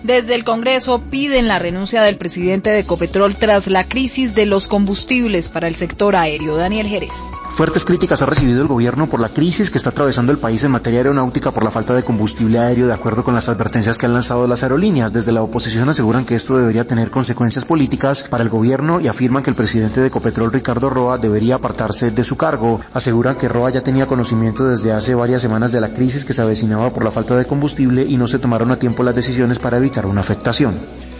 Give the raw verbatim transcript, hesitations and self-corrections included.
Desde el Congreso piden la renuncia del presidente de Ecopetrol tras la crisis de los combustibles para el sector aéreo. Daniel Jerez. Fuertes críticas ha recibido el gobierno por la crisis que está atravesando el país en materia aeronáutica por la falta de combustible aéreo, de acuerdo con las advertencias que han lanzado las aerolíneas. Desde la oposición aseguran que esto debería tener consecuencias políticas para el gobierno y afirman que el presidente de Ecopetrol, Ricardo Roa, debería apartarse de su cargo. Aseguran que Roa ya tenía conocimiento desde hace varias semanas de la crisis que se avecinaba por la falta de combustible y no se tomaron a tiempo las decisiones para evitar una afectación.